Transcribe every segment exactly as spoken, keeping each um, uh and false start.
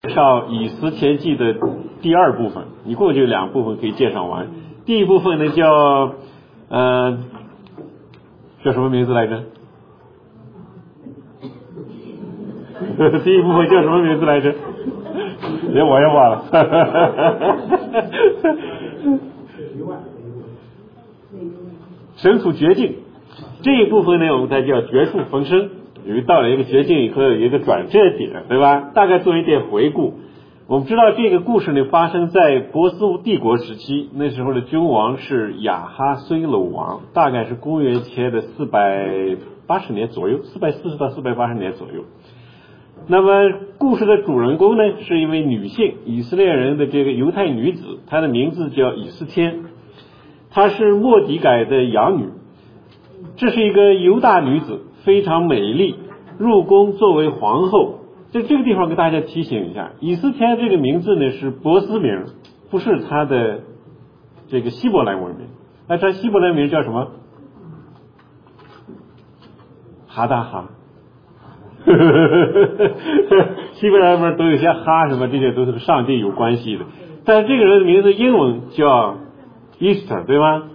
绍以斯帖记的第二部分，一共就两部分可以介绍完。第一部分呢叫呃叫什么名字来着？第一部分叫什么名字来着？连我也忘了。神处绝境，这一部分呢我们才叫绝处逢生。由于到了一个绝境以后有一个转折点，对吧？大概做一点回顾。我们知道这个故事呢发生在波斯帝国时期，那时候的君王是亚哈随鲁王，大概是公元前的四百八十年左右，四百四十到四百八十年左右。那么故事的主人公呢是一位女性，以色列人的这个犹太女子，她的名字叫以斯帖，她是末底改的养女。这是一个犹大女子，非常美丽，入宫作为皇后。在这个地方给大家提醒一下，以斯帖这个名字呢是波斯名，不是她的这个希伯来文名。那她希伯来名叫什么？哈达哈。希伯来文都有些哈什么，这些都是和上帝有关系的。但是这个人的名字英文叫 Easter， 对吗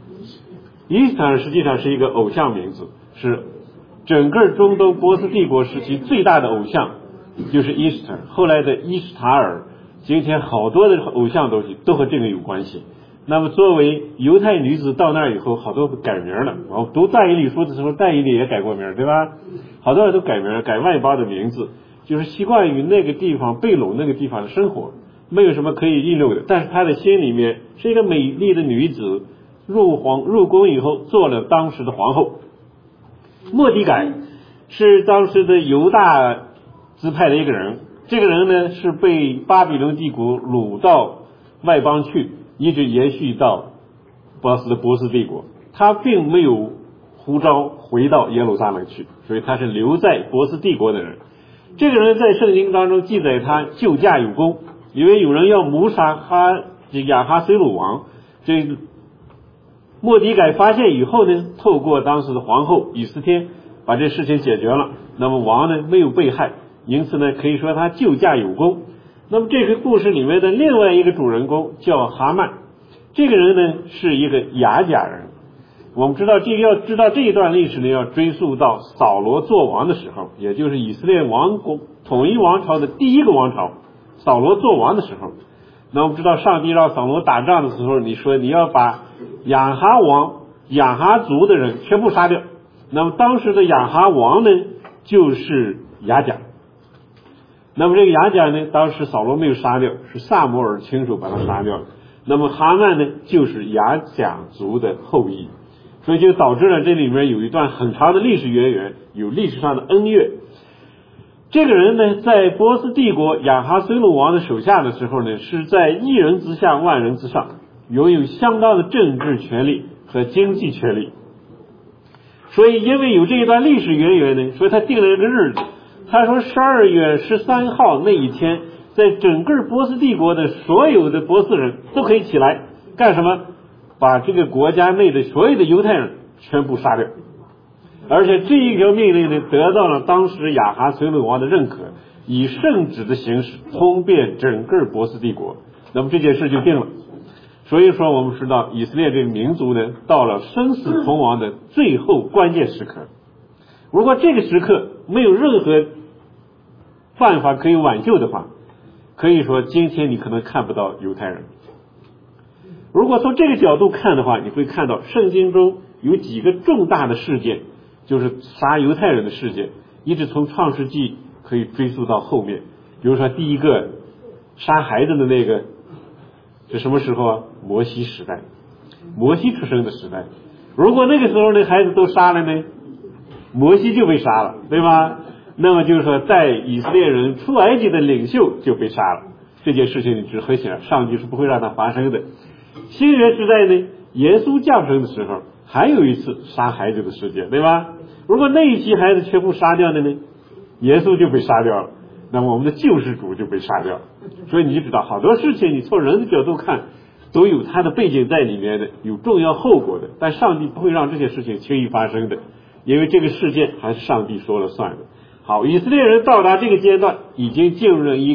？Easter 实际上是一个偶像名字，是整个中东波斯帝国时期最大的偶像，就是 Easter， 后来的伊什塔尔，今天好多的偶像东西都和这个有关系。那么作为犹太女子到那儿以后，好多改名了。我读但以理书的时候，但以理也改过名，对吧？好多人都改名，改外邦的名字，就是习惯于那个地方贝鲁那个地方的生活，没有什么可以议论的。但是她的心里面是一个美丽的女子，入皇入宫以后做了当时的皇后。末底改是当时的犹大支派的一个人，这个人呢是被巴比伦帝国掳到外邦去，一直延续到波斯的波斯帝国。他并没有呼召回到耶路撒冷去，所以他是留在波斯帝国的人。这个人在圣经当中记载他救驾有功，因为有人要谋杀哈亚哈随鲁王，这末底改发现以后呢，透过当时的皇后以斯帖把这事情解决了，那么王呢没有被害，因此呢可以说他救驾有功。那么这个故事里面的另外一个主人公叫哈曼，这个人呢是一个亚甲人。我们知道这个要知道这一段历史呢，要追溯到扫罗做王的时候，也就是以色列王国统一王朝的第一个王朝，扫罗做王的时候。那我们知道上帝让扫罗打仗的时候，你说你要把亚哈王亚哈族的人全部杀掉，那么当时的亚哈王呢就是亚甲。那么这个亚甲呢，当时扫罗没有杀掉，是撒母耳亲手把他杀掉的。那么哈曼呢就是亚甲族的后裔，所以就导致了这里面有一段很长的历史渊源，有历史上的恩怨。这个人呢在波斯帝国亚哈随鲁王的手下的时候呢，是在一人之下万人之上，拥有相当的政治权力和经济权力。所以因为有这一段历史渊源呢，所以他定了一个日子，他说十二月十三号那一天，在整个波斯帝国的所有的波斯人都可以起来干什么？把这个国家内的所有的犹太人全部杀掉。而且这一条命令呢得到了当时亚哈随鲁王的认可，以圣旨的形式通遍整个波斯帝国。那么这件事就定了。所以说我们知道以色列这个民族呢到了生死存亡的最后关键时刻。如果这个时刻没有任何办法可以挽救的话，可以说今天你可能看不到犹太人。如果从这个角度看的话，你会看到圣经中有几个重大的事件，就是杀犹太人的事件，一直从创世纪可以追溯到后面。比如说第一个杀孩子的那个是什么时候啊？摩西时代，摩西出生的时代。如果那个时候那孩子都杀了呢，摩西就被杀了，对吗？那么就是说在以色列人出埃及的领袖就被杀了，这件事情是很显然上帝是不会让它发生的。新约时代呢，耶稣降生的时候还有一次杀孩子的事件，对吧？如果那一批孩子全部杀掉了呢，耶稣就被杀掉了，那么我们的救世主就被杀掉了。所以你就知道好多事情你从人的角度看都有它的背景在里面的，有重要后果的，但上帝不会让这些事情轻易发生的，因为这个事件还是上帝说了算的。好，以色列人到达这个阶段，已经进入了一个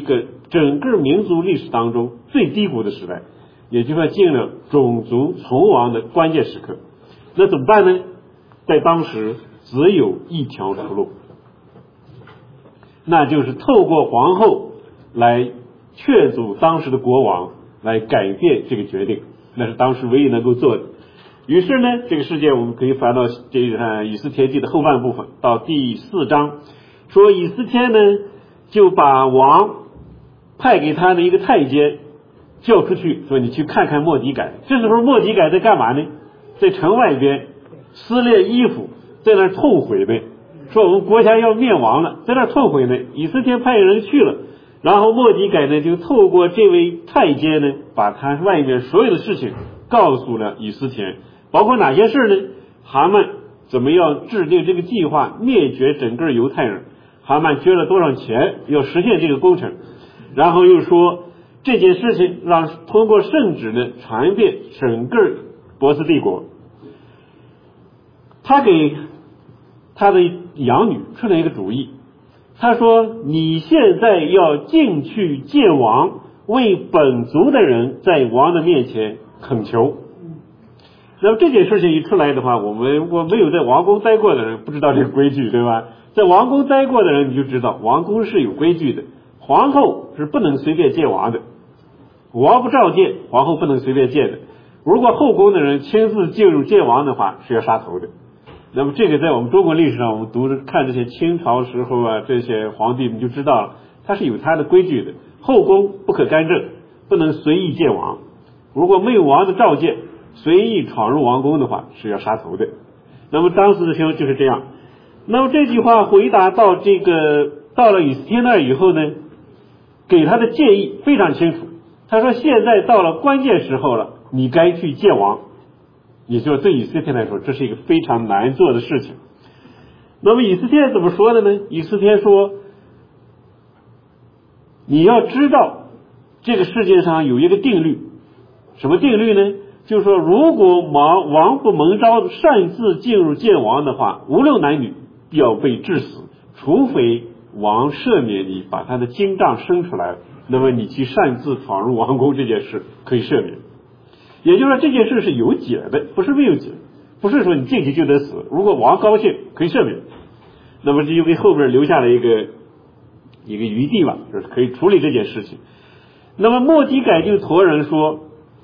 整个民族历史当中最低谷的时代，也就是说进了种族存亡的关键时刻。那怎么办呢？在当时只有一条出路，那就是透过皇后来劝阻当时的国王来改变这个决定，那是当时唯一能够做的。于是呢，这个事件我们可以翻到这个以斯帖记的后半部分，到第四章，说以斯帖呢就把王派给他的一个太监叫出去，说你去看看末底改。这时候末底改在干嘛呢？在城外边撕裂衣服，在那儿痛悔呢，说我们国家要灭亡了，在那儿痛悔呢。以斯帖派人去了，然后末底改呢就透过这位太监呢，把他外面所有的事情告诉了以斯帖，包括哪些事呢？哈曼怎么样制定这个计划灭绝整个犹太人，哈曼捐了多少钱要实现这个工程，然后又说这件事情让通过圣旨呢传遍整个波斯帝国。他给他的养女出了一个主意，他说你现在要进去见王，为本族的人在王的面前恳求。那么这件事情一出来的话，我们如果没有在王宫待过的人不知道这个规矩，对吧？在王宫待过的人你就知道王宫是有规矩的，皇后是不能随便见王的，王不召见，皇后不能随便见的。如果后宫的人亲自进入见王的话，是要杀头的。那么这个在我们中国历史上，我们读看这些清朝时候啊，这些皇帝们就知道了，他是有他的规矩的。后宫不可干政，不能随意见王，如果没有王的召见，随意闯入王宫的话，是要杀头的。那么当时的情况就是这样。那么这句话回答到这个到了以斯帖那儿以后呢，给他的建议非常清楚。他说现在到了关键时候了，你该去见王。也就是对以斯帖来说，这是一个非常难做的事情。那么以斯帖怎么说的呢？以斯帖说，你要知道这个世界上有一个定律，什么定律呢？就是说如果王王不蒙召擅自进入见王的话，无论男女必要被致死，除非王赦免你，把他的经杖生出来，那么你去擅自闯入王宫这件事可以赦免。也就是说这件事是有解的，不是没有解，不是说你进去就得死，如果王高兴可以赦免，那么这就给后边留下了一个一个余地吧，就是可以处理这件事情。那么末底改就托人说，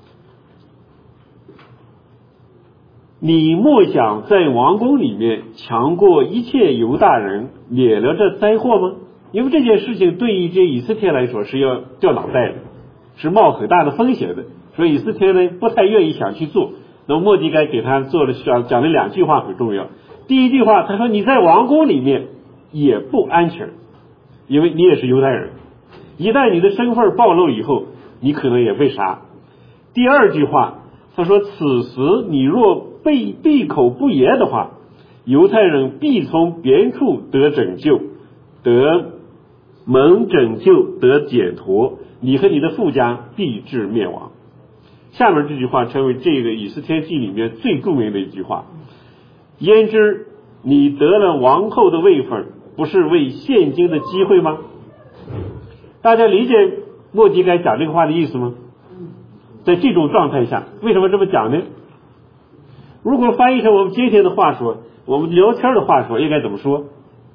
你莫想在王宫里面强过一切犹大人，免了这灾祸吗？因为这件事情对于这以斯帖来说是要掉脑袋的，是冒很大的风险的，所以以斯帖呢不太愿意想去做。那么末底改给他做了讲了两句话很重要。第一句话他说你在王宫里面也不安全，因为你也是犹太人，一旦你的身份暴露以后，你可能也被杀。第二句话他说此时你若被闭口不言的话，犹太人必从别处得拯救，得蒙拯救，得解脱，你和你的父家必至灭亡。下面这句话成为这个以斯帖记里面最著名的一句话，焉知你得了王后的位分，不是为现今的机会吗？大家理解末底改讲这个话的意思吗？在这种状态下为什么这么讲呢？如果翻译成我们今天的话说，我们聊天的话说，应该怎么说？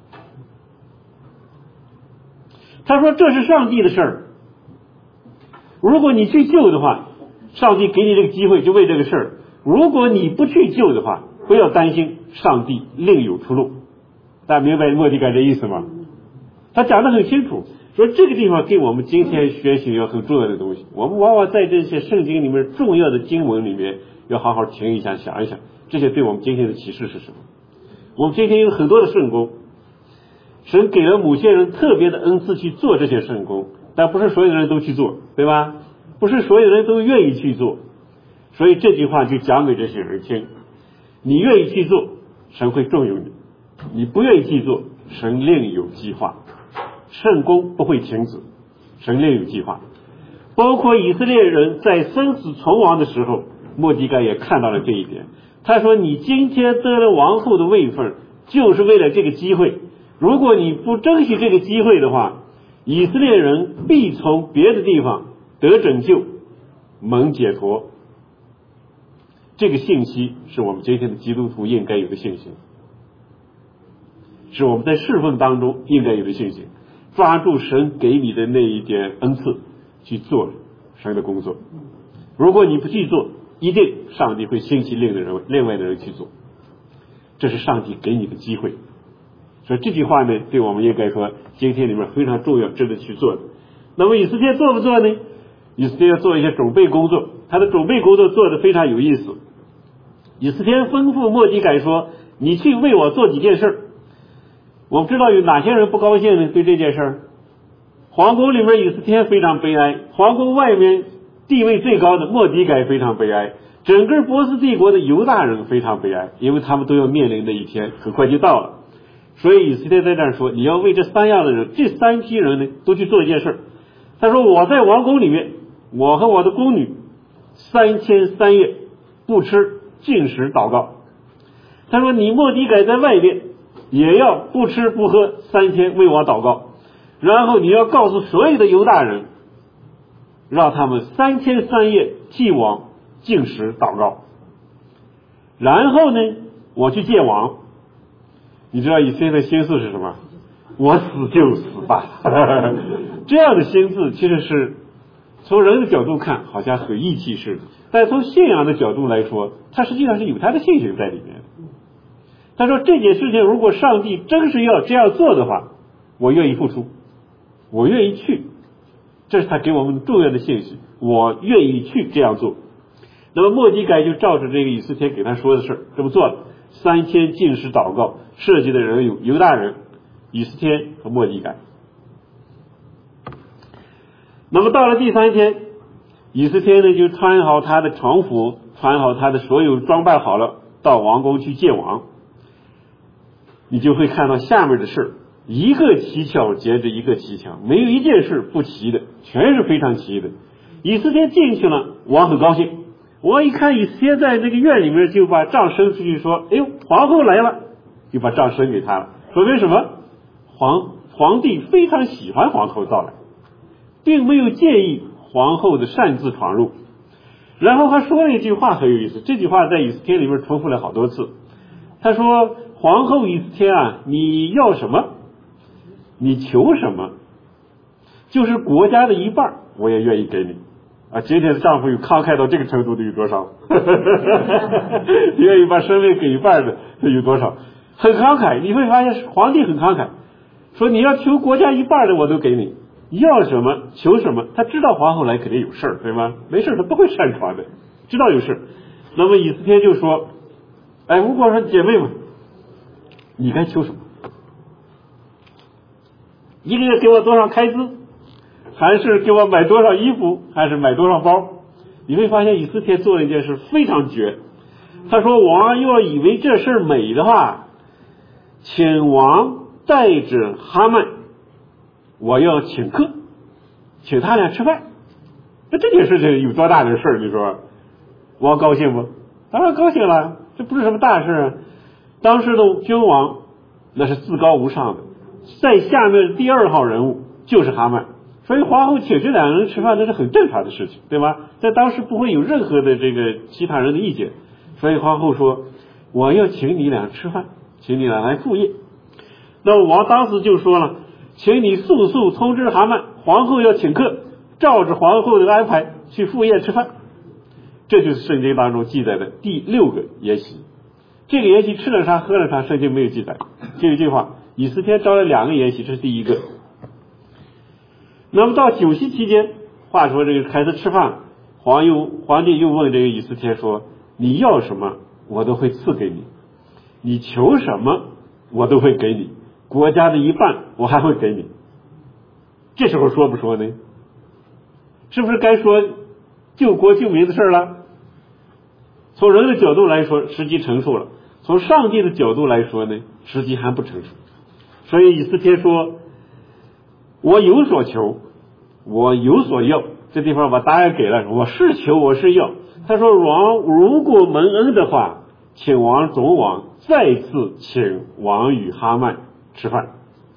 他说这是上帝的事儿，如果你去救的话，上帝给你这个机会就为这个事儿，如果你不去救的话，不要担心，上帝另有出路。大家明白末底改这意思吗？他讲得很清楚，说这个地方给我们今天学习要很重要的东西。我们往往在这些圣经里面重要的经文里面要好好停一下想一想，这些对我们今天的启示是什么。我们今天有很多的圣工，神给了某些人特别的恩赐去做这些圣工，但不是所有人都去做，对吧？不是所有人都愿意去做，所以这句话就讲给这些人听，你愿意去做，神会重用你，你不愿意去做，神另有计划，圣工不会停止，神另有计划。包括以色列人在生死存亡的时候，末底改也看到了这一点。他说你今天得了王后的位分，就是为了这个机会，如果你不珍惜这个机会的话， 以色列人必从别的地方得拯救，蒙解脱。这个信息是我们今天的基督徒应该有的信心，是我们在侍奉当中应该有的信心。抓住神给你的那一点恩赐去做神的工作，如果你不去做，一定上帝会兴起另的人另外的人去做，这是上帝给你的机会。所以这句话呢，对我们应该说今天里面非常重要，值得去做的。那么以斯帖做不做呢？以斯帖要做一些准备工作，他的准备工作做得非常有意思。以斯帖吩咐末底改说，你去为我做几件事。我们知道有哪些人不高兴呢？对这件事，皇宫里面以斯帖非常悲哀，皇宫外面地位最高的末底改非常悲哀，整个波斯帝国的犹大人非常悲哀，因为他们都要面临的一天很快就到了。所以以斯帖在这儿说，你要为这三样的人，这三批人呢，都去做一件事。他说，我在王宫里面，我和我的宫女三天三夜不吃禁食祷告。他说，你末底改在外面也要不吃不喝三天为我祷告，然后你要告诉所有的犹大人，让他们三天三夜替王禁食祷告。然后呢，我去见王。你知道以色列的心思是什么？我死就死吧。这样的心思其实是从人的角度看好像很义气似的，但从信仰的角度来说，他实际上是有他的信心在里面。他说，这件事情如果上帝真是要这样做的话，我愿意付出，我愿意去，这是他给我们重要的信息，我愿意去这样做。那么末底改就照着这个以斯帖给他说的事这么做了，三天禁食祷告，涉及的人有犹大人、以斯帖和末底改。那么到了第三天，以斯帖呢就穿好他的常服，穿好他的所有装扮好了，到王宫去见王。你就会看到下面的事，一个蹊跷接着一个蹊跷，没有一件事不齐的，全是非常齐的。以斯帖进去了，王很高兴。王一看以斯帖在那个院里面，就把杖伸出去说，哎呦，皇后来了，就把杖伸给他了。说明什么？皇皇帝非常喜欢皇后到来，并没有介意皇后的擅自闯入。然后他说了一句话很有意思，这句话在以斯帖里面重复了好多次。他说，皇后以斯帖啊，你要什么？你求什么？就是国家的一半，我也愿意给你。啊，今天的丈夫有慷慨到这个程度的有多少？愿意把生命给一半的有多少？很慷慨，你会发现皇帝很慷慨，说你要求国家一半的我都给你，要什么求什么。他知道皇后来肯定有事儿，对吗？没事他不会擅闯的，知道有事。那么以斯帖就说，哎，如果说姐妹们，你该求什么？一个月给我多少开支？还是给我买多少衣服？还是买多少包？你会发现以斯帖做了一件事非常绝。他说，王要以为这事美的话，请王带着哈曼，我要请客，请他俩吃饭。那这件事情有多大的事儿？你说王高兴不？当然高兴了，这不是什么大事啊。当时的君王那是至高无上的，在下面第二号人物就是哈曼，所以皇后请这两个人吃饭那是很正常的事情，对吧？在当时不会有任何的这个其他人的意见，所以皇后说，我要请你俩吃饭，请你俩来赴宴。那么王当时就说了，请你速速通知哈曼，皇后要请客，照着皇后的安排去赴宴吃饭。这就是圣经当中记载的第六个筵席。这个筵席吃了啥喝了啥，圣经没有记载，就一句话，以斯帖招了两个筵席，这是第一个。那么到酒席期间，话说这个开始吃饭，皇又皇帝又问这个以斯帖说，你要什么我都会赐给你，你求什么我都会给你，国家的一半我还会给你。这时候说不说呢？是不是该说救国救民的事了？从人的角度来说时机成熟了，从上帝的角度来说呢，时机还不成熟。所以以斯帖说，我有所求，我有所要。这地方把答案给了，我是求我是要。他说，王如果蒙恩的话，请王总王再次请王与哈曼吃饭。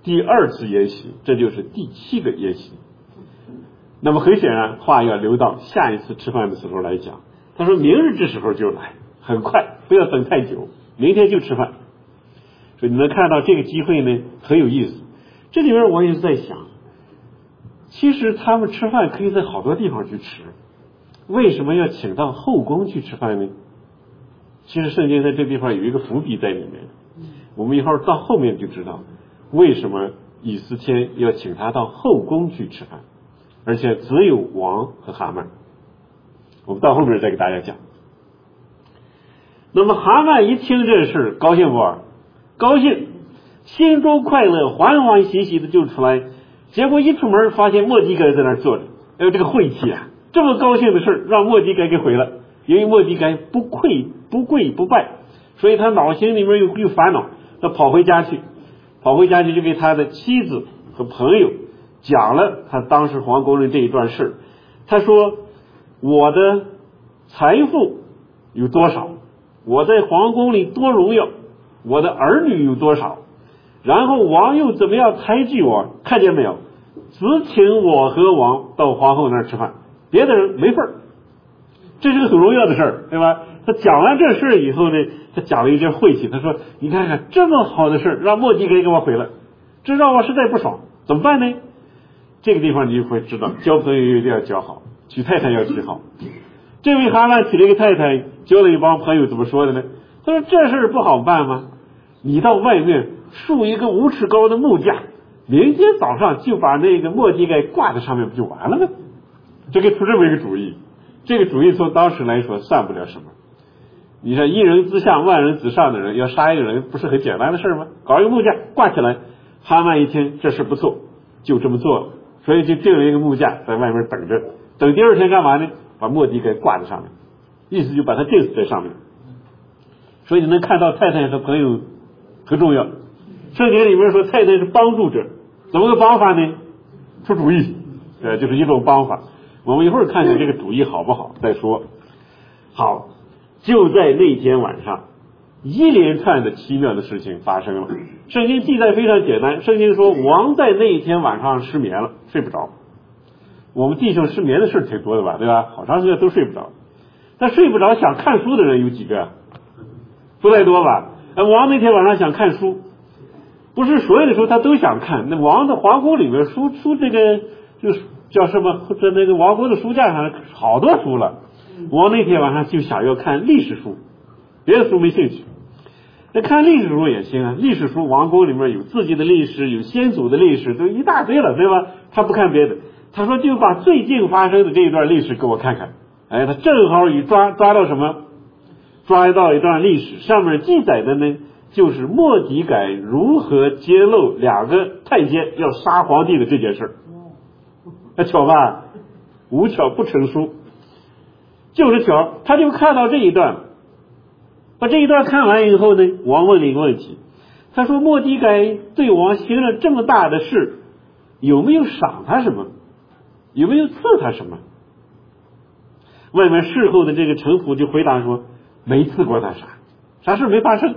第二次宴席，这就是第七个宴席。那么很显然，话要留到下一次吃饭的时候来讲。他说明日这时候就来，很快，不要等太久，明天就吃饭。所以你能看到这个机会呢，很有意思。这里面我也是在想，其实他们吃饭可以在好多地方去吃，为什么要请到后宫去吃饭呢？其实圣经在这地方有一个伏笔在里面，我们一会儿到后面就知道为什么以斯帖要请他到后宫去吃饭，而且只有王和哈曼。我们到后面再给大家讲。那么哈曼一听这事，高兴不？高兴，心中快乐，欢欢喜喜的就出来。结果一出门发现莫迪改在那儿坐着，哎呦，这个晦气啊！这么高兴的事让莫迪改给毁了。因为莫迪改不跪不跪不拜，所以他脑心里面有有烦恼，他跑回家去，跑回家去就给他的妻子和朋友讲了他当时皇宫的这一段事。他说我的财富有多少，我在皇宫里多荣耀，我的儿女有多少，然后王又怎么样抬举我，看见没有？只请我和王到皇后那儿吃饭，别的人没份儿。这是个很荣耀的事儿，对吧？他讲完这事儿以后呢，他讲了一件晦气，他说你看看这么好的事儿让莫迪改给我毁了，这让我实在不爽，怎么办呢？这个地方你就会知道，交朋友一定要交好，娶太太要娶好。这位哈曼娶了一个太太，交了一帮朋友，怎么说的呢？他说这事儿不好办吗？你到外面竖一个五尺高的木架，明天早上就把那个莫迪改挂在上面，不就完了吗？这个出这么一个主意，这个主意从当时来说算不了什么。你看一人之下万人之上的人要杀一个人，不是很简单的事吗？搞一个木架挂起来。哈曼一听这事不错，就这么做了，所以就定了一个木架在外面等着，等第二天干嘛呢？把莫迪改挂在上面，意思就把他钉死在上面。所以你能看到太太和朋友很重要。圣经里面说太太是帮助者，怎么个帮法呢？出主意，呃，就是一种帮法。我们一会儿看看这个主意好不好再说。好，就在那天晚上，一连串的奇妙的事情发生了。圣经记载非常简单，圣经说王在那一天晚上失眠了，睡不着。我们弟兄失眠的事挺多的吧，对吧？好长时间都睡不着。但睡不着想看书的人有几个？不太多吧？王那天晚上想看书，不是所有的书他都想看。那王的皇宫里面书书这个就是叫什么？在那个王宫的书架上好多书了。王那天晚上就想要看历史书，别的书没兴趣。那看历史书也行啊，历史书王宫里面有自己的历史，有先祖的历史，都一大堆了，对吧？他不看别的，他说就把最近发生的这一段历史给我看看。哎，他正好一抓抓到什么？抓到一段历史，上面记载的呢，就是莫迪改如何揭露两个太监要杀皇帝的这件事。那巧吧？无巧不成书，就是巧。他就看到这一段，把这一段看完以后呢，王问了一个问题，他说莫迪改对王行了这么大的事，有没有赏他什么？有没有赐他什么？外面侍候的这个臣仆就回答说没赐过他啥，啥事没发生。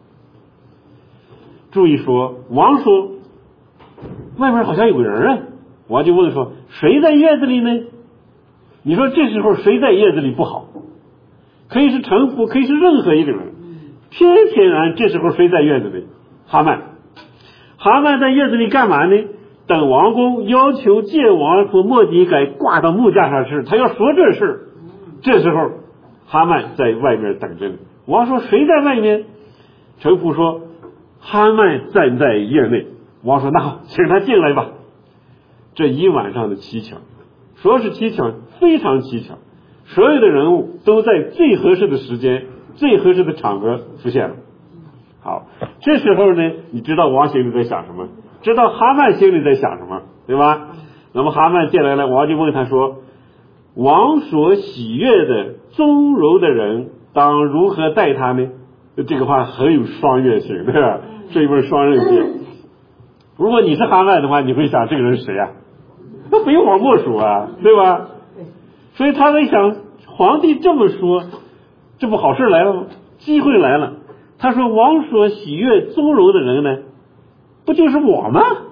注意说，王说外面好像有个人啊，王就问说谁在院子里呢？你说这时候谁在院子里不好？可以是臣仆，可以是任何一个人，偏偏然这时候谁在院子里？哈曼。哈曼在院子里干嘛呢？等王公要求见王和莫迪改挂到木架上时，他要说这事。这时候哈曼在外面等着呢。王说谁在外面？臣仆说哈曼站在院内。王说那好，请他进来吧。这一晚上的蹊跷，说是蹊跷，非常蹊跷，所有的人物都在最合适的时间、最合适的场合出现了。好，这时候呢，你知道王心里在想什么，知道哈曼心里在想什么，对吧？那么哈曼进来了，王就问他说王所喜悦的宗柔的人当如何待他呢？这个话很有双刃性，对吧？是一门双刃剑。如果你是哈曼的话，你会想这个人是谁啊？那非我莫属啊，对吧？所以他在想，皇帝这么说，这不好事来了吗？机会来了。他说王所喜悦宗柔的人呢，不就是我吗？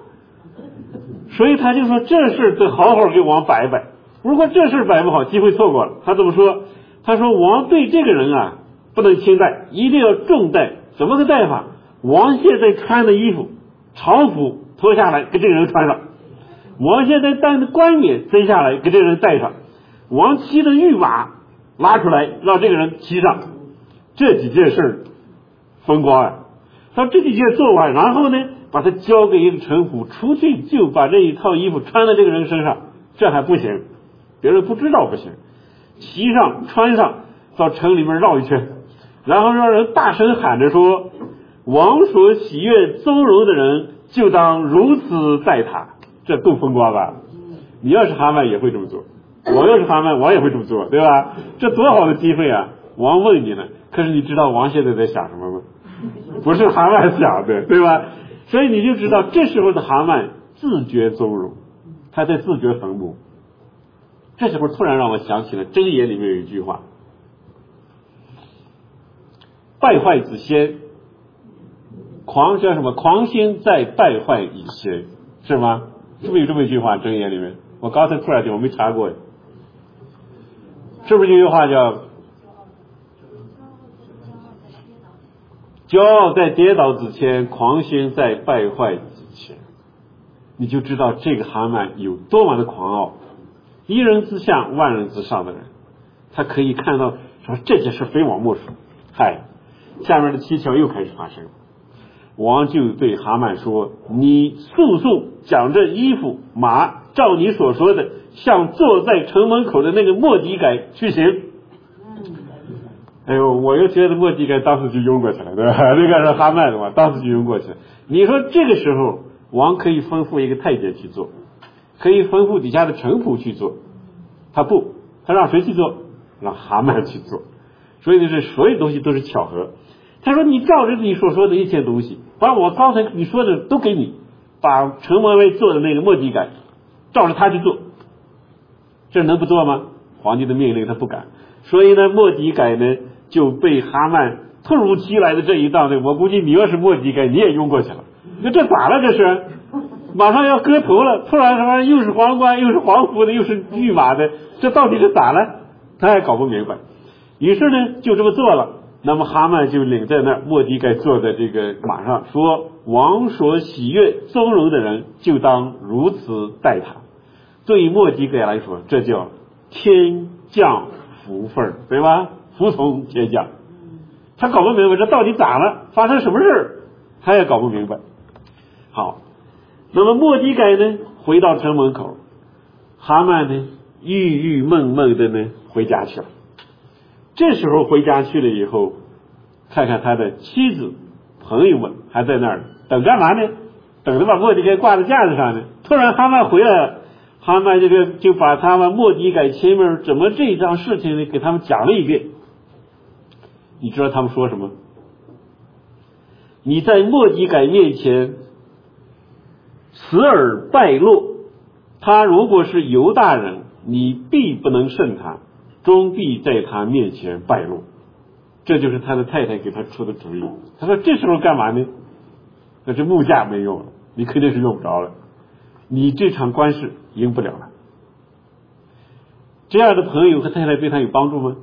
所以他就说这事得好好给王摆一摆，如果这事摆不好，机会错过了。他怎么说？他说王对这个人啊不能轻待，一定要重待。怎么个待法？王现在穿的衣服朝服脱下来给这个人穿上，王现在戴的冠冕摘下来给这个人戴上，王骑的御马拉出来让这个人骑上，这几件事风光啊。他这几件做完，然后呢把他交给一个臣仆，出去就把这一套衣服穿在这个人身上，这还不行，别人不知道不行，骑上穿上到城里面绕一圈，然后让人大声喊着说，王所喜悦宗荣的人就当如此待他。这够风光吧？你要是哈曼也会这么做，我要是哈曼我也会这么做，对吧？这多好的机会啊！王问你呢，可是你知道王现在在想什么吗？不是哈曼想的，对吧？所以你就知道这时候的哈曼自觉宗荣，他在自掘坟墓。这时候突然让我想起了箴言里面有一句话，败坏子先，狂叫什么？狂心在败坏以先，是吗？是不是有这么一句话？箴言里面，我刚才突然间我没查过，是不是有一句话叫骄傲在跌倒之前，狂心在败坏之前？你就知道这个哈曼有多么的狂傲，一人之下万人之上的人，他可以看到说这件事非我莫属。嗨，下面的蹊跷又开始发生，王就对哈曼说，你速速将这衣服马照你所说的向坐在城门口的那个末底改去行。哎呦，我又觉得末底改当时就拥过去了，对吧？那个是哈曼的嘛，当时就拥过去了。你说这个时候王可以吩咐一个太监去做，可以吩咐底下的臣仆去做，他不，他让谁去做？让哈曼去做。所以就是所有东西都是巧合。他说你照着你所说的一切东西，把我刚才你说的都给你，把城门卫做的那个末底改照着他去做，这能不做吗？皇帝的命令他不敢。所以呢末底改呢就被哈曼突如其来的这一道呢，我估计你要是末底改你也拥过去了。那这咋了？这是马上要割头了，突然什么又是皇冠又是皇服的又是御马的，这到底是咋了？他也搞不明白。于是呢就这么做了。那么哈曼就领在那儿，末底改坐在这个马上，说王所喜悦宗荣的人就当如此待他。对于末底改来说，这叫天降福分，对吧？服从天降。他搞不明白这到底咋了，发生什么事他也搞不明白。好，那么末底改呢回到城门口，哈曼呢郁郁闷闷的呢回家去了。这时候回家去了以后，看看他的妻子朋友们还在那儿等干嘛呢？等着把末底改挂在架子上呢。突然哈曼回来了，哈曼这个就把他们末底改前面怎么这桩事情呢给他们讲了一遍。你知道他们说什么？你在末底改面前死而败落，他如果是犹大人，你必不能胜他，终必在他面前败落。这就是他的太太给他出的主意。他说这时候干嘛呢？那这木架没用了，你肯定是用不着了，你这场官司赢不了了。这样的朋友和太太对他有帮助吗？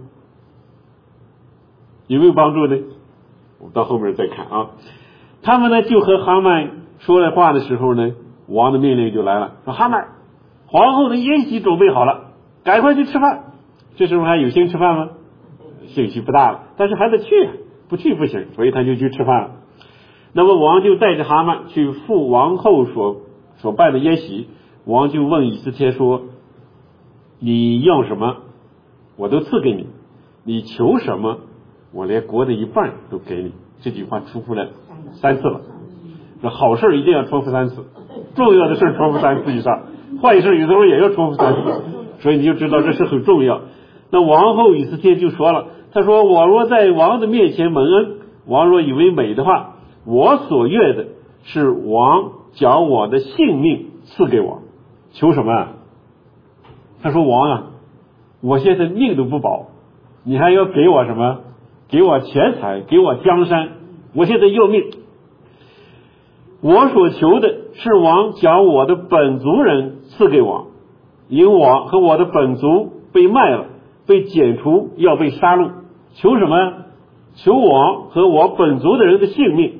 有没有帮助呢？我们到后面再看啊。他们呢就和哈曼说了话的时候呢，王的命令就来了，说哈曼，皇后的宴席准备好了，赶快去吃饭。这时候还有心吃饭吗？兴趣不大了，但是还得去，不去不行，所以他就去吃饭了。那么王就带着哈曼去赴王后所所办的宴席。王就问以斯帖说，你要什么我都赐给你，你求什么我连国的一半都给你。这句话重复了三次了。这好事一定要重复三次，重要的事重复三次以上，坏事有的时候也要重复三次，所以你就知道这是很重要。那王后以斯帖就说了，他说我若在王的面前蒙恩，王若以为美的话，我所愿的是王将我的性命赐给我。求什么啊？他说王啊，我现在命都不保，你还要给我什么？给我钱财，给我江山，我现在要命。 我所求的是王将我的本族人赐给我，因我和我的本族被卖了，被剪除，要被杀戮。求什么？求我和我本族的人的性命。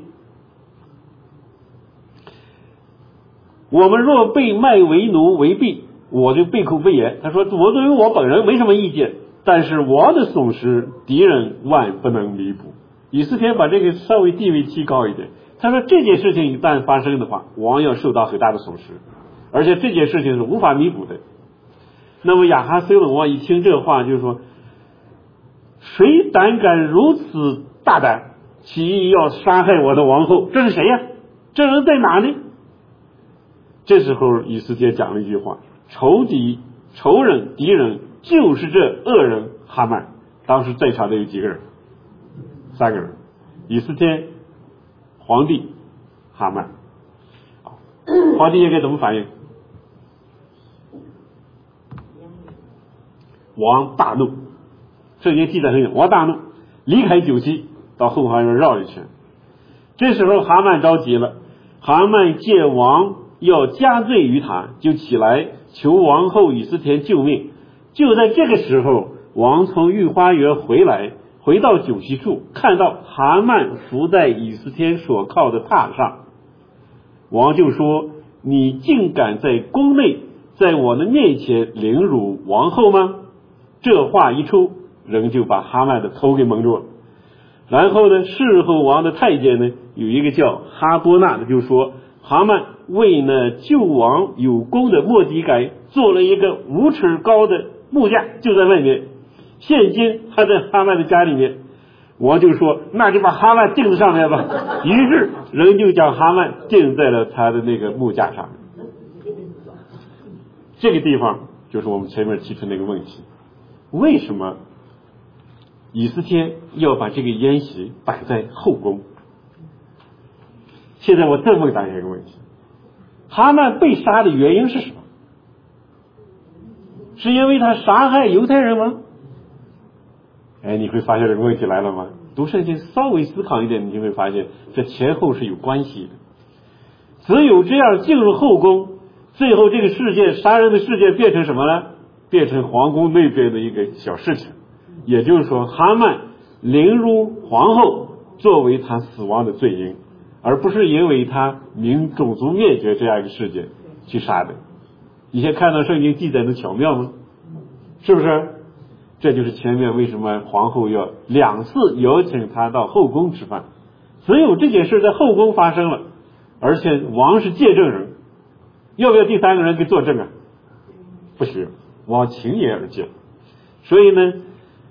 我们若被卖为奴为婢，我就闭口不言。他说我对于我本人没什么意见，但是王的损失敌人万不能弥补。以斯帖把这个稍微地位提高一点，他说这件事情一旦发生的话，王要受到很大的损失，而且这件事情是无法弥补的。那么亚哈随鲁王一听这话，就说谁胆敢如此大胆，起意要杀害我的王后？这是谁呀？这人在哪呢？这时候以斯帖讲了一句话，仇敌、仇人、敌人就是这恶人哈曼。当时在场的有几个人？三个人，以斯帖、皇帝、哈曼。皇帝应该怎么反应？王大怒，圣经记载很久，王大怒，离开酒席，到后花园绕一圈。这时候哈曼着急了，哈曼见王要加罪于他，就起来求王后以斯帖救命。就在这个时候，王从御花园回来，回到酒席处，看到哈曼伏在以斯帖所靠的榻上。王就说：你竟敢在宫内，在我的面前凌辱王后吗？这话一出，人就把哈曼的头给蒙住了。然后呢，侍候王的太监呢，有一个叫哈波纳的，就说哈曼为那救王有功的末底改做了一个五尺高的木架，就在外面，现今他在哈曼的家里面。王就说那就把哈曼钉在上面吧。于是人就将哈曼钉在了他的那个木架上面。这个地方就是我们前面提出那个问题，为什么以斯帖要把这个筵席摆在后宫？现在我再问大家一个问题，哈曼被杀的原因是什么？是因为他杀害犹太人吗？哎，你会发现这个问题来了吗？读圣经稍微思考一点，你就会发现这前后是有关系的。只有这样进入后宫，最后这个事件，杀人的事件变成什么呢？变成皇宫那边的一个小事情。也就是说，哈曼凌辱皇后作为他死亡的罪因，而不是因为他民种族灭绝这样一个事件去杀的。你先看到圣经记载的巧妙吗？是不是？这就是前面为什么皇后要两次邀请他到后宫吃饭，只有这件事在后宫发生了，而且王是见证人，要不要第三个人给作证啊？不需要，王亲眼而见。所以呢，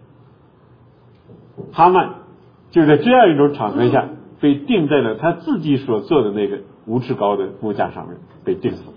哈曼就在这样一种场合下被钉在了他自己所做的那个五尺高的木架上面，被钉死了。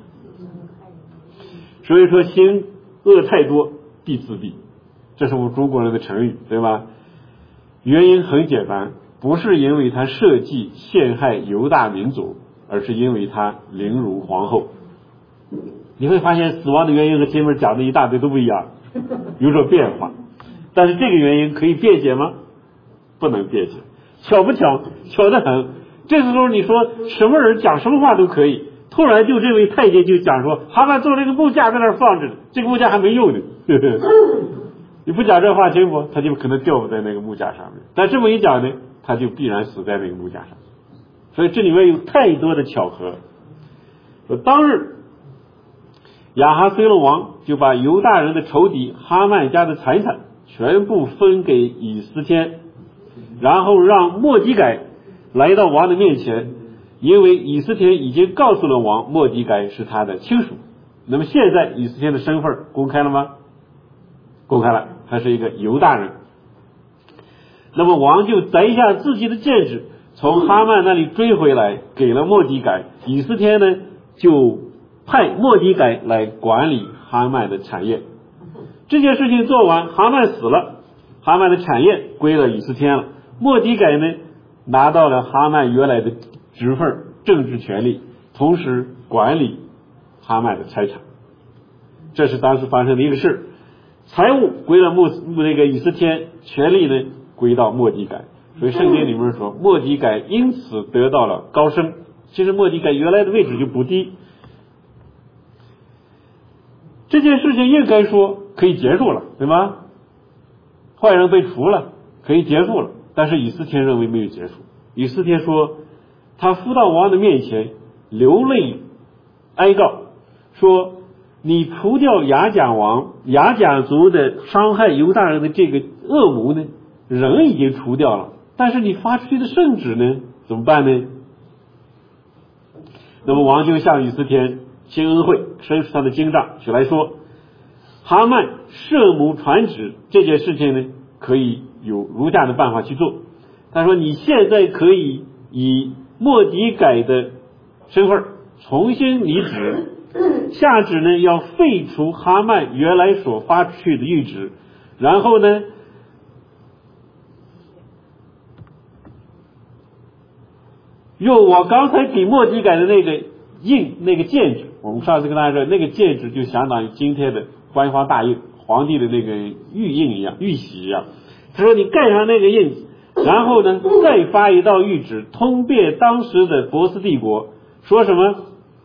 所以说行恶太多必自毙，这是我们中国人的成语，对吧？原因很简单，不是因为他设计陷害犹大民族，而是因为他凌辱皇后。你会发现死亡的原因和前面讲的一大堆都不一样，有所变化。但是这个原因可以辩解吗？不能辩解。巧不巧？巧得很。这时候你说什么人讲什么话都可以，突然就这位太监就讲说哈曼做了一个木架在那儿放着，这个木架还没用呢。你不讲这话行不？他就可能掉在那个木架上面。但这么一讲呢，他就必然死在那个木架上。所以这里面有太多的巧合。说当日亚哈随鲁王就把犹大人的仇敌哈曼家的财产全部分给以斯帖，然后让末底改来到王的面前，因为以斯帖已经告诉了王末底改是他的亲属。那么现在以斯帖的身份公开了吗？公开了，他是一个犹大人。那么王就摘下自己的戒指，从哈曼那里追回来，给了末底改。以斯帖呢就派末底改来管理哈曼的产业。这件事情做完，哈曼死了，哈曼的产业归了以斯帖了。末底改呢拿到了哈曼原来的职分、政治权利，同时管理哈曼的财产。这是当时发生的一个事。财务归了末那个以斯帖，权力呢归到末底改。所以圣经里面说，末底改因此得到了高升， 其实末底改原来的位置就不低。这件事情应该说可以结束了，对吗？坏人被除了，可以结束了。但是以斯帖认为没有结束。以斯帖说，他扑到王的面前，流泪哀告，说你除掉亚甲王亚甲族的伤害犹大人的这个恶魔呢，人已经除掉了，但是你发出去的圣旨呢，怎么办呢？那么王就向以斯帖行恩惠，伸出他的经杖起来说，哈曼设谋传旨这件事情呢，可以有如下的办法去做。他说你现在可以以末底改的身份重新拟旨，下旨呢要废除哈曼原来所发出去的谕旨，然后呢用我刚才给末底改的那个印那个戒指，我们上次跟大家说那个戒指就相当于今天的官方大印，皇帝的那个玉印一样，玉玺一样。他说你盖上那个印子，然后呢再发一道谕旨，通遍当时的波斯帝国，说什么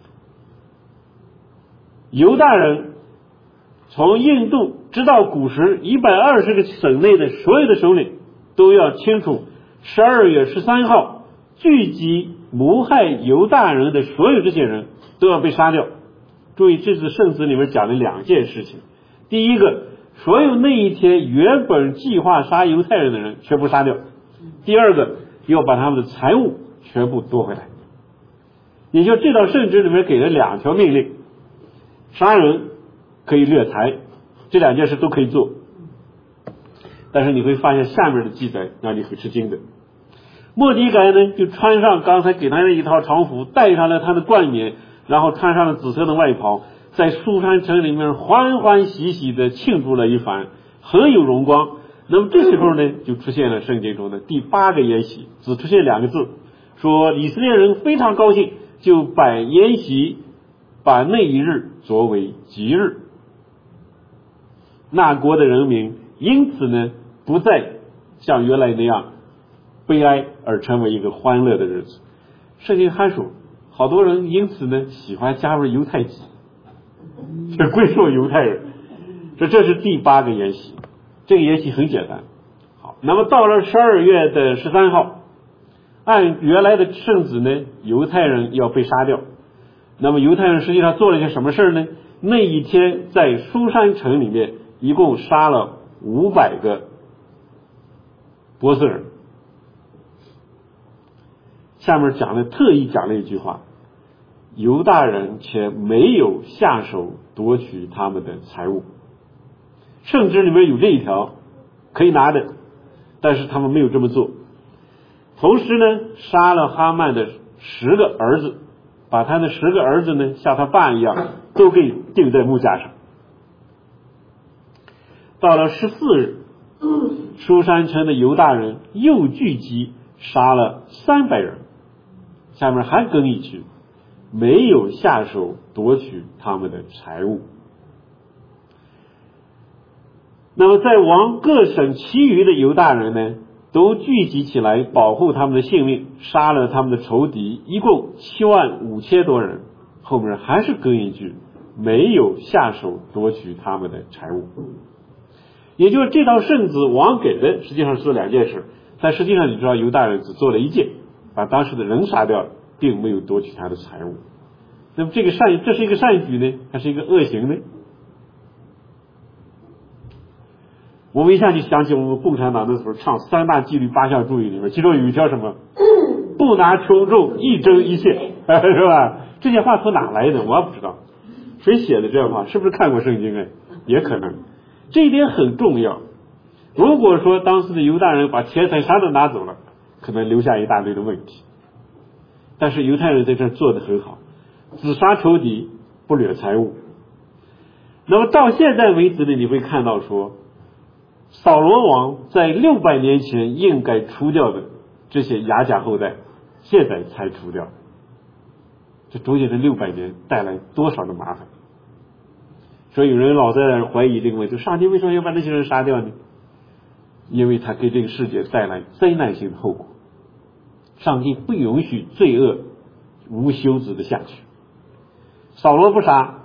犹大人从印度直到古时一百二十个省内的所有的首领都要清楚，十二月十三号聚集谋害犹大人的所有这些人都要被杀掉。注意这次圣旨里面讲了两件事情，第一个，所有那一天原本计划杀犹太人的人全部杀掉，第二个，要把他们的财物全部夺回来。也就这道圣旨里面给了两条命令，杀人可以掠财，这两件事都可以做。但是你会发现下面的记载让你很吃惊的，末底改呢就穿上刚才给他的一套常服，戴上了他的冠冕，然后穿上了紫色的外袍，在苏珊城里面欢欢喜喜的庆祝了一番，很有荣光。那么这时候呢就出现了圣经中的第八个筵席，只出现两个字，说以色列人非常高兴，就摆筵席，把那一日作为吉日。那国的人民因此呢不再像原来那样悲哀，而成为一个欢乐的日子。圣经还说好多人因此呢喜欢加入犹太籍，这归属犹太人。这这是第八个筵席，这个筵席很简单。好，那么到了十二月的十三号，按原来的圣旨呢，犹太人要被杀掉。那么犹太人实际上做了些什么事呢？那一天在苏珊城里面一共杀了五百个波斯人。下面讲了特意讲了一句话，犹大人且没有下手夺取他们的财物。圣旨里面有这一条可以拿的，但是他们没有这么做。同时呢杀了哈曼的十个儿子，把他的十个儿子呢像他爸一样都给钉在木架上。到了十四日，苏珊城的犹大人又聚集杀了三百人，下面还更一句，没有下手夺取他们的财物。那么在王各省其余的犹大人呢都聚集起来保护他们的性命，杀了他们的仇敌，一共七万五千多人。后面还是更一句，没有下手夺取他们的财物。也就是这道圣旨王给的实际上是两件事，但实际上你知道犹大人只做了一件，把当时的人杀掉了，并没有夺取他的财物。那么这个善，这是一个善举呢，还是一个恶行呢？我们一下就想起我们共产党那时候唱三大纪律八项注意里面，其中有一条什么，不拿穷众一争一切，是吧？这些话从哪来的我也不知道，谁写的这样话？是不是看过圣经？哎，也可能。这一点很重要。如果说当时的犹大人把钱财啥都拿走了，可能留下一大堆的问题。但是犹太人在这儿做得很好，只杀仇敌，不掠财物。那么到现在为止呢，你会看到说，扫罗王在六百年前应该除掉的这些亚甲后代，现在才除掉。这中间这六百年带来多少的麻烦？所以有人老在怀疑这个问题，上帝为什么要把那些人杀掉呢？因为他给这个世界带来灾难性的后果。上帝不允许罪恶无休止的下去。扫罗不杀，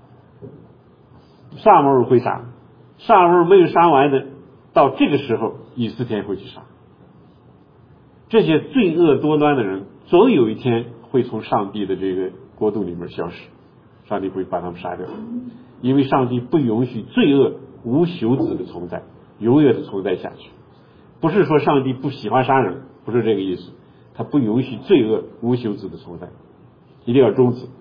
撒母耳会杀，撒母耳没有杀完的，到这个时候以斯帖会去杀。这些罪恶多端的人，总有一天会从上帝的这个国度里面消失，上帝会把他们杀掉，因为上帝不允许罪恶无休止的存在，永远的存在下去。不是说上帝不喜欢杀人，不是这个意思，他不允许罪恶无休止的存在，一定要终止。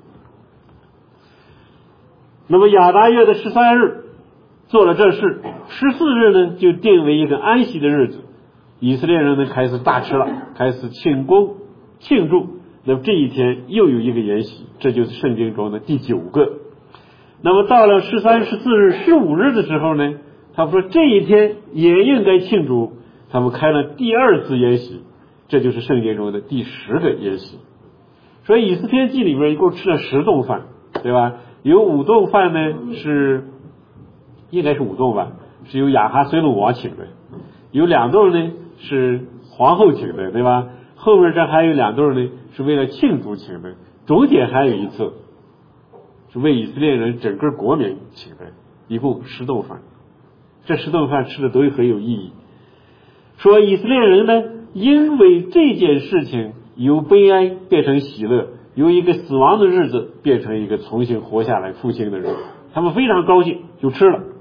那么亚达月的十三日做了这事，十四日呢就定为一个安息的日子，以色列人呢开始大吃了，开始庆功庆祝。那么这一天又有一个筵席，这就是圣经中的第九个。那么到了十三、十四日、十五日的时候呢，他们说这一天也应该庆祝，他们开了第二次筵席，这就是圣经中的第十个筵席。所以以斯帖记里面一共吃了十顿饭，对吧？有五顿饭呢是应该是五顿吧，是由亚哈随鲁王请的，有两顿呢是皇后请的，对吧？后面这还有两顿呢是为了庆祝请的，中间还有一次是为以色列人整个国民请的，一共十顿饭。这十顿饭吃的都很有意义。说以色列人呢，因为这件事情由悲哀变成喜乐，由一个死亡的日子变成一个重新活下来复兴的人，他们非常高兴，就吃了。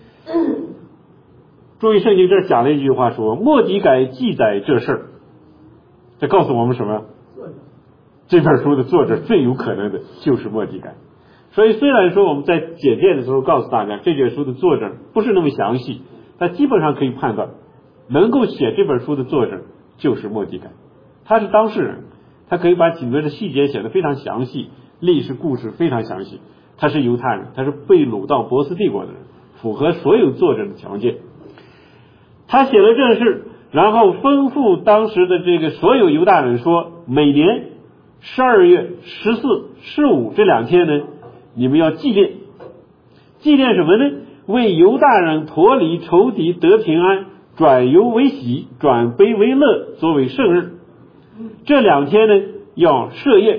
注意圣经这儿讲了一句话，说末底改记载这事儿，这告诉我们什么？这本书的作者最有可能的就是末底改。所以虽然说我们在简介的时候告诉大家这本书的作者不是那么详细，但基本上可以判断能够写这本书的作者就是末底改，他是当事人，他可以把几个的细节写得非常详细，历史故事非常详细，他是犹太人，他是被掳到波斯帝国的人，符合所有作者的条件。他写了这事，然后吩咐当时的这个所有犹大人说，每年十二月十四、十五这两天呢，你们要纪念，纪念什么呢？为犹大人脱离仇敌得平安，转忧为喜，转悲为乐，作为圣日。这两天呢，要设宴，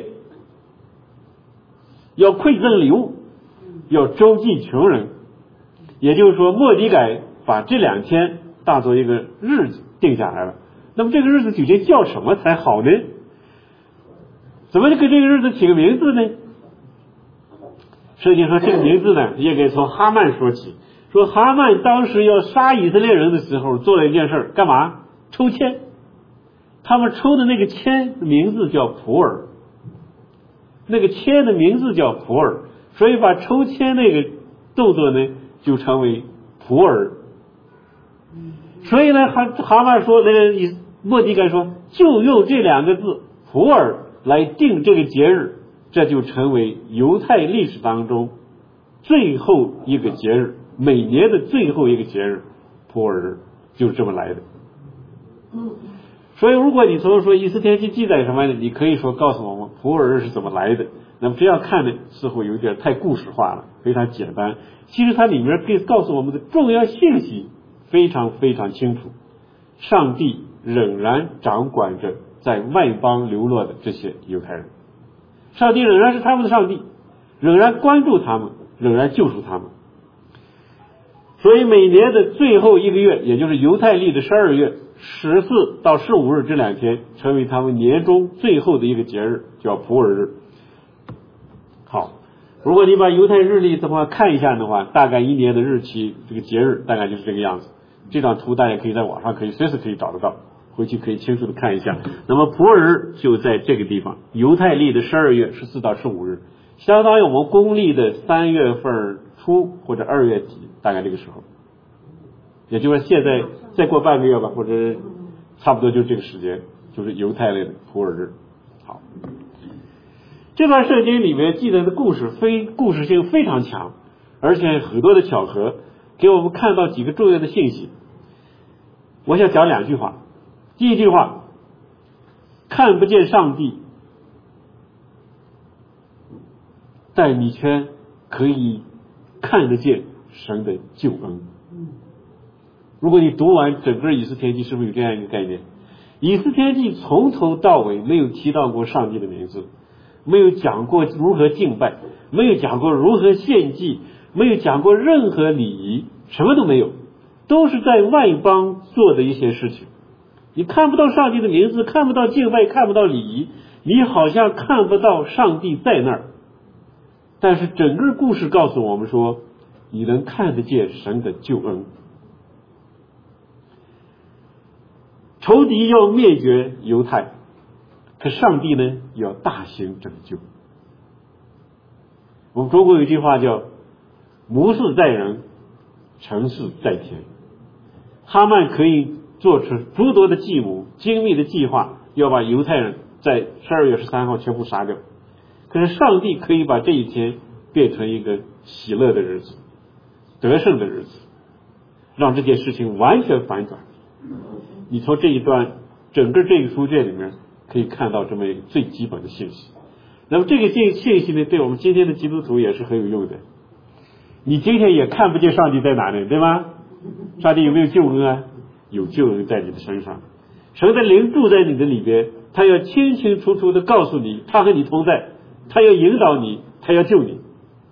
要馈赠礼物，要周济穷人。也就是说，末底改把这两天当做一个日子定下来了。那么这个日子究竟叫什么才好呢？怎么就给这个日子起个名字呢？圣经说这个名字呢，也该从哈曼说起。说哈曼当时要杀以色列人的时候做了一件事，干嘛？抽签。他们抽的那个签名字叫普尔，那个签的名字叫普尔，所以把抽签那个动作呢就称为普尔。所以呢哈哈曼说，那个末底改说就用这两个字普尔来定这个节日，这就成为犹太历史当中最后一个节日，每年的最后一个节日，普尔日就是这么来的。所以如果你从说以斯帖记记载什么呢，你可以说告诉我们普尔日是怎么来的。那么这样看呢，似乎有点太故事化了，非常简单。其实它里面可以告诉我们的重要信息非常非常清楚，上帝仍然掌管着在外邦流落的这些犹太人，上帝仍然是他们的上帝，仍然关注他们，仍然救赎他们。所以每年的最后一个月，也就是犹太历的十二月十四到十五日这两天，成为他们年中最后的一个节日，叫普尔日。好，如果你把犹太日历的话看一下的话，大概一年的日期，这个节日大概就是这个样子。这张图大家可以在网上可以随时可以找得到，回去可以清楚的看一下。那么普尔日就在这个地方，犹太历的十二月十四到十五日，相当于我们公历的三月份初或者二月底，大概这个时候。也就是说现在再过半个月吧，或者差不多就这个时间，就是犹太历的普尔日。好，这段圣经里面记载的故事非故事性非常强，而且很多的巧合，给我们看到几个重要的信息。我想讲两句话。第一句话，看不见上帝，但你却可以看得见神的救恩。如果你读完整个以斯帖记，是不是有这样一个概念？以斯帖记从头到尾没有提到过上帝的名字， 没有讲过如何敬拜，没有讲过如何献祭，没有讲过任何礼仪，什么都没有，都是在外邦做的一些事情。你看不到上帝的名字，看不到敬拜，看不到礼仪，你好像看不到上帝在那儿。但是整个故事告诉我们说，你能看得见神的救恩。仇敌要灭绝犹太，可上帝呢要大行拯救。我们中国有一句话叫谋事在人，成事在天。哈曼可以做出诸多的计谋，精密的计划，要把犹太人在十二月十三号全部杀掉。可是上帝可以把这一天变成一个喜乐的日子，得胜的日子，让这件事情完全反转。你从这一段整个这个书卷里面可以看到这么一个最基本的信息。那么这个信信息呢，对我们今天的基督徒也是很有用的。你今天也看不见上帝在哪里，对吗？上帝有没有救恩啊？有救恩在你的身上，神的灵住在你的里边，他要清清楚楚的告诉你，他和你同在，他要引导你，他要救你。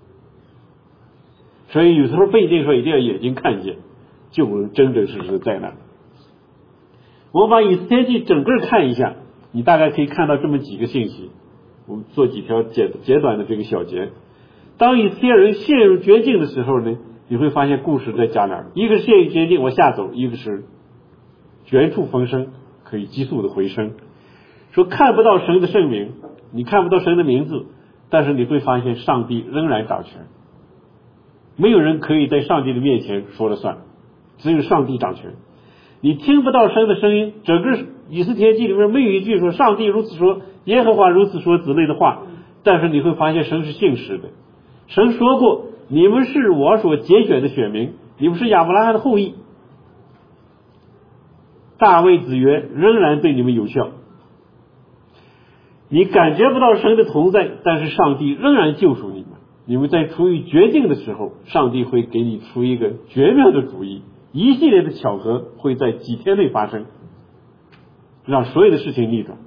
所以有时候不一定说一定要眼睛看见，救恩真真实实在那。我们把以斯帖记整个看一下，你大概可以看到这么几个信息。我们做几条简简短的这个小节。当以色列人陷入绝境的时候呢，你会发现故事在加哪？一个是陷入绝境我下走，一个是绝处逢生，可以急速的回升。说看不到神的圣名，你看不到神的名字，但是你会发现上帝仍然掌权，没有人可以在上帝的面前说了算，只有上帝掌权。你听不到神的声音，整个以斯帖记里面没有一句说上帝如此说，耶和华如此说之类的话，但是你会发现神是信实的。神说过，你们是我所拣选的选民，你们是亚伯拉罕的后裔，大卫子曰仍然对你们有效。你感觉不到神的同在，但是上帝仍然救赎你们。你们在处于绝境的时候，上帝会给你出一个绝妙的主意，一系列的巧合会在几天内发生，让所有的事情逆转。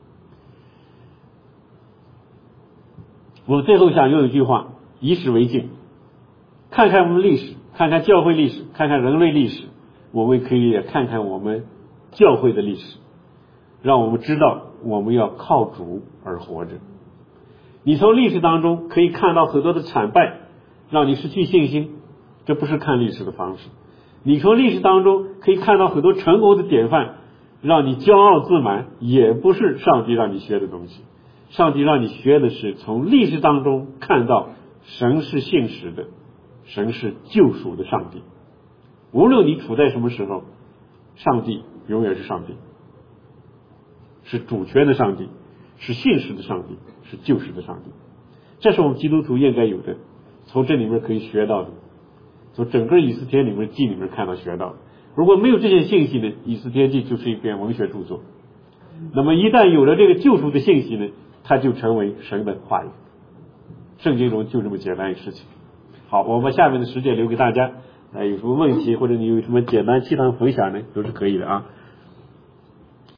我最后想用一句话，以史为镜，看看我们历史，看看教会历史，看看人类历史，我们可以也看看我们教会的历史，让我们知道我们要靠主而活着。你从历史当中可以看到很多的惨败，让你失去信心，这不是看历史的方式。你从历史当中可以看到很多成功的典范，让你骄傲自满，也不是上帝让你学的东西。上帝让你学的是从历史当中看到神是信实的，神是救赎的上帝。无论你处在什么时候，上帝永远是上帝，是主权的上帝，是信实的上帝，是救赎的上帝。这是我们基督徒应该有的，从这里面可以学到的，从整个以斯帖里面记里面看到学到。如果没有这些信息呢，以斯帖记就是一篇文学著作。那么一旦有了这个救赎的信息呢，它就成为神的话语。圣经中就这么简单的事情。好，我们下面的时间留给大家，呃，有什么问题或者你有什么简单其他分享呢，都是可以的啊。